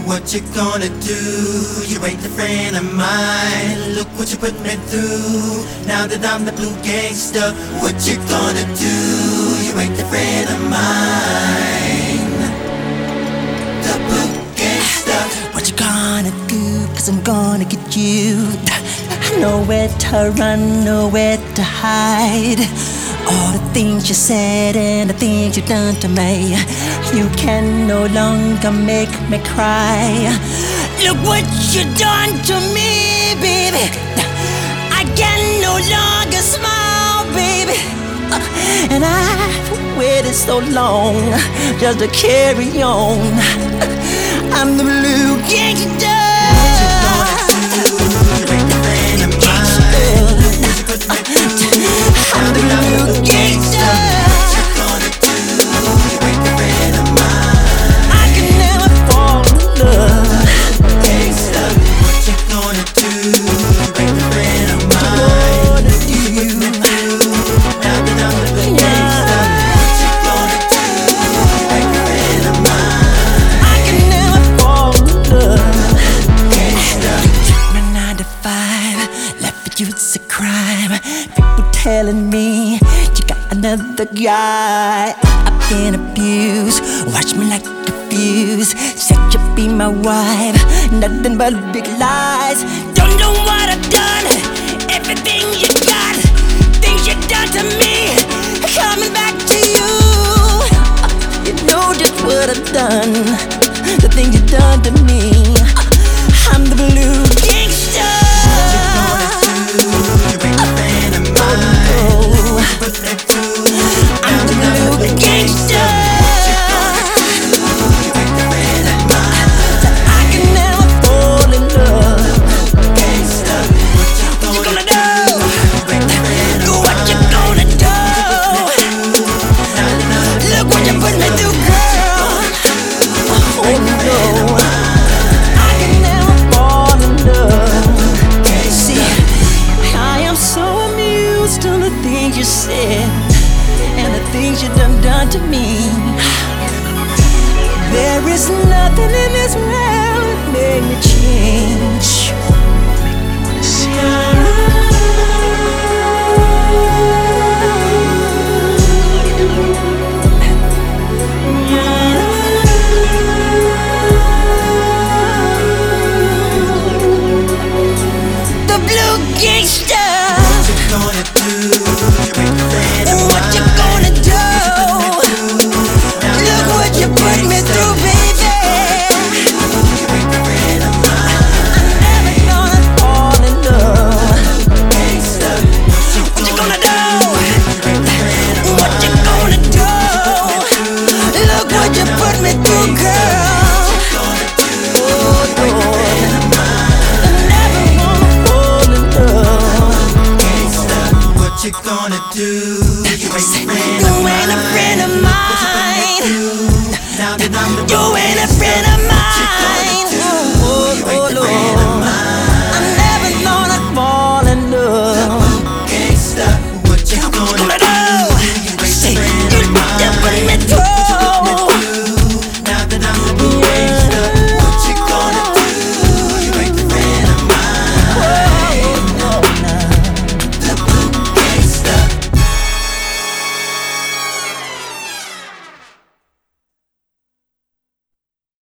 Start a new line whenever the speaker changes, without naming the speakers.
What you gonna do? You ain't a friend of mine. Look what you put me through. Now that I'm the blue gangster, what you gonna do? You ain't a friend of mine. The blue gangster.
What you gonna do? 'Cause I'm gonna get you. Nowhere to run, nowhere to hide. All the things you said and the things you done to me, you can no longer make me cry. Look what you done to me, baby. I can no longer smile, baby. And I've waited so long just to carry on. I'm the blue gangster. I'm the blue gangster.
What you gonna do? You ain't the friend of mine.
I can never fall in love.
Gangsta, what you gonna do? You ain't the friend of mine.
Gonna
What you put me through? Now that I'm the blue gangsta, what you gonna do? You ain't the friend of mine.
I can never fall in love.
Gangsta.
My 9 to 5, left for you it's a crime. People telling me you got another guy. I've been abused, watch me like a fuse. Said you'd be my wife, nothing but big lies. Don't know what I've done, everything you got, things you done to me, coming back to you. You know just what I've done, the things you done to me. I'm the blue